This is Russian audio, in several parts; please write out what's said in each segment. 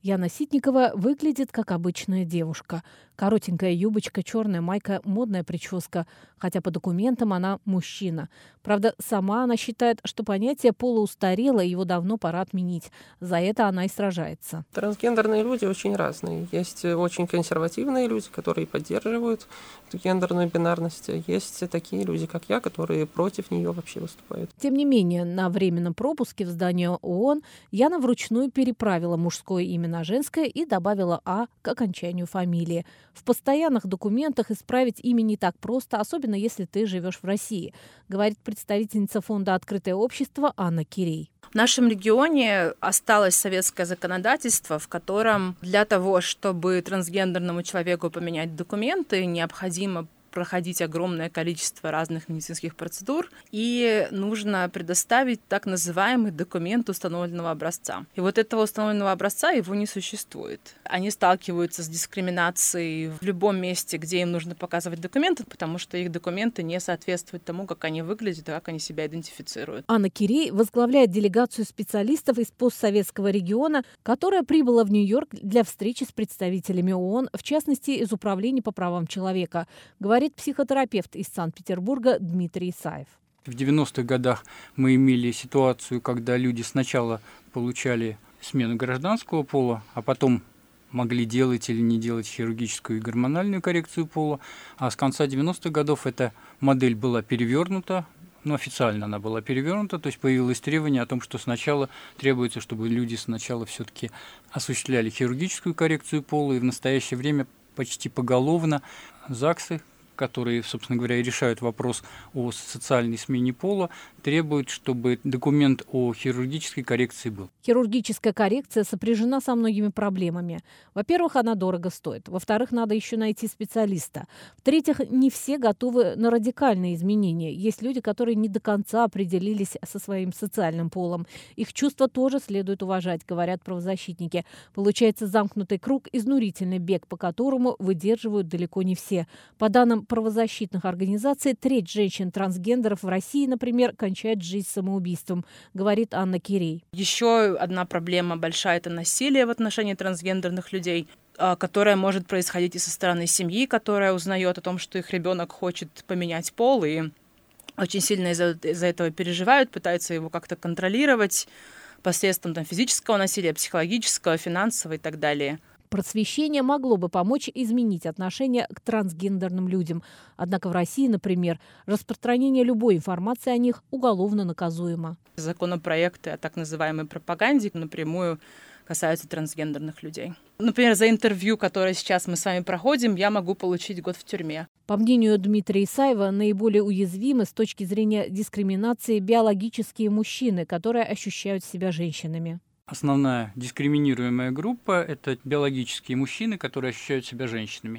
Яна Ситникова выглядит как обычная девушка. Коротенькая юбочка, черная майка, модная прическа. Хотя по документам она мужчина. Правда, сама она считает, что понятие пола устарело, и его давно пора отменить. За это она и сражается. Трансгендерные люди очень разные. Есть очень консервативные люди, которые поддерживают эту гендерную бинарность. Есть такие люди, как я, которые против нее вообще выступают. Тем не менее, на временном пропуске в здание ООН Яна вручную переправила мужское имя на женское и добавила «А» к окончанию фамилии. В постоянных документах исправить имя не так просто, особенно если ты живешь в России, говорит представительница фонда «Открытое общество» Анна Кирей. В нашем регионе осталось советское законодательство, в котором для того, чтобы трансгендерному человеку поменять документы, необходимо проходить огромное количество разных медицинских процедур, и нужно предоставить так называемый документ установленного образца. И вот этого установленного образца его не существует. Они сталкиваются с дискриминацией в любом месте, где им нужно показывать документы, потому что их документы не соответствуют тому, как они выглядят и как они себя идентифицируют. Анна Кирей возглавляет делегацию специалистов из постсоветского региона, которая прибыла в Нью-Йорк для встречи с представителями ООН, в частности, из Управления по правам человека, говорит психотерапевт из Санкт-Петербурга Дмитрий Исаев. В 90-х годах мы имели ситуацию, когда люди сначала получали смену гражданского пола, а потом могли делать или не делать хирургическую и гормональную коррекцию пола. А с конца 90-х годов эта модель была перевернута, официально она была перевернута, то есть появилось требование о том, что сначала требуется, чтобы люди сначала все-таки осуществляли хирургическую коррекцию пола, и в настоящее время почти поголовно ЗАГСы, которые, собственно говоря, и решают вопрос о социальной смене пола, требуют, чтобы документ о хирургической коррекции был. Хирургическая коррекция сопряжена со многими проблемами. Во-первых, она дорого стоит. Во-вторых, надо еще найти специалиста. В-третьих, не все готовы на радикальные изменения. Есть люди, которые не до конца определились со своим социальным полом. Их чувства тоже следует уважать, говорят правозащитники. Получается замкнутый круг, изнурительный бег, по которому выдерживают далеко не все. По данным правозащитных организаций, треть женщин-трансгендеров в России, например, кончает жизнь самоубийством, говорит Анна Кирей. Еще одна проблема большая – это насилие в отношении трансгендерных людей, которое может происходить и со стороны семьи, которая узнает о том, что их ребенок хочет поменять пол, и очень сильно из-за этого переживают, пытаются его как-то контролировать посредством физического насилия, психологического, финансового и так далее. Просвещение могло бы помочь изменить отношение к трансгендерным людям. Однако в России, например, распространение любой информации о них уголовно наказуемо. Законопроекты о так называемой пропаганде напрямую касаются трансгендерных людей. Например, за интервью, которое сейчас мы с вами проходим, я могу получить год в тюрьме. По мнению Дмитрия Исаева, наиболее уязвимы с точки зрения дискриминации биологические мужчины, которые ощущают себя женщинами. Основная дискриминируемая группа – это биологические мужчины, которые ощущают себя женщинами.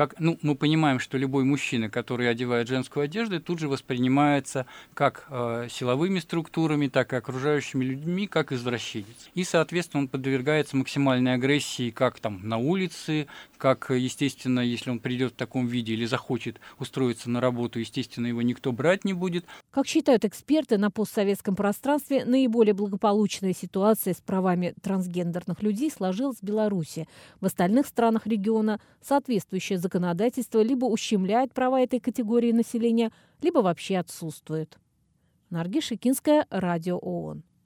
Мы понимаем, что любой мужчина, который одевает женскую одежду, тут же воспринимается как силовыми структурами, так и окружающими людьми, как извращенец. И, соответственно, он подвергается максимальной агрессии как на улице, как, естественно, если он придет в таком виде или захочет устроиться на работу, естественно, его никто брать не будет. Как считают эксперты, на постсоветском пространстве наиболее благополучная ситуация с правами трансгендерных людей сложилась в Беларуси. В остальных странах региона соответствующее законодательство либо ущемляет права этой категории населения, либо вообще отсутствует. Наргиз Шикинская, Радио ООН.